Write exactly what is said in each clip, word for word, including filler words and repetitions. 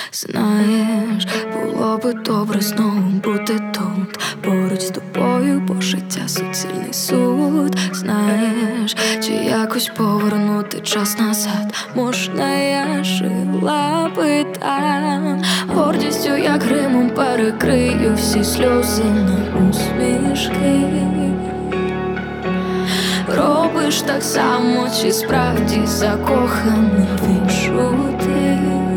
Знаєш, було би добре знову бути тут, поруч з тобою, бо життя суцільний суд. Знаєш, чи якось повернути час назад? Можна, я жила би там, гордістю, як гримом перекрию всі сльози на усмішки. Робиш так само, чи справді закоханий в іншу ти?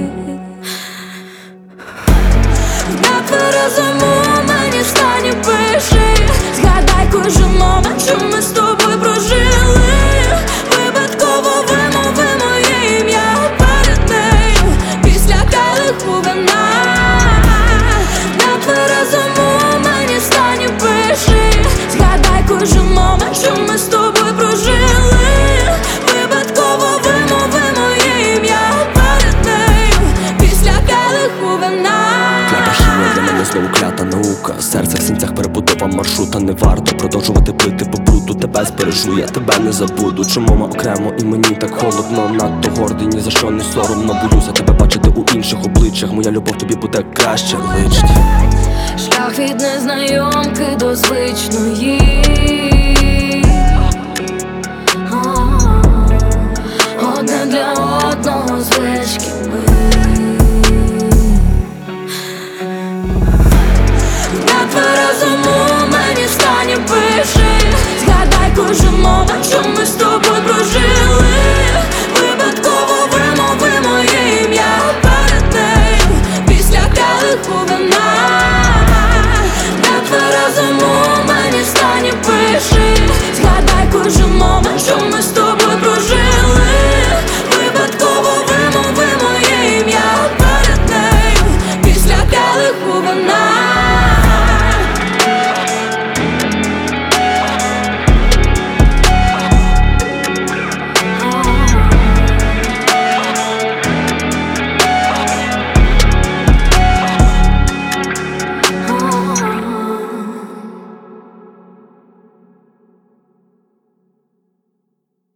На тверезому мені встань і пиши, згадай кожен момент, що ми з тобою прожили. Випадково вимови моє ім'я перед нею після келиху вина. На тверезому мені встань і пиши, згадай кожен момент, що ми з тобою прожили. Випадково вимови моє ім'я перед нею після келиху вина. Для мене знову клята наука, серце в синцях перебудова маршрута. Не варто продовжувати пити по бруду. Тебе збережу, я тебе не забуду. Чому ми окремо і мені так холодно? Надто гордий, ні за що не соромно. Боюся тебе бачити у інших обличчях. Моя любов тобі буде краще личить. Шлях від незнайомки до звичної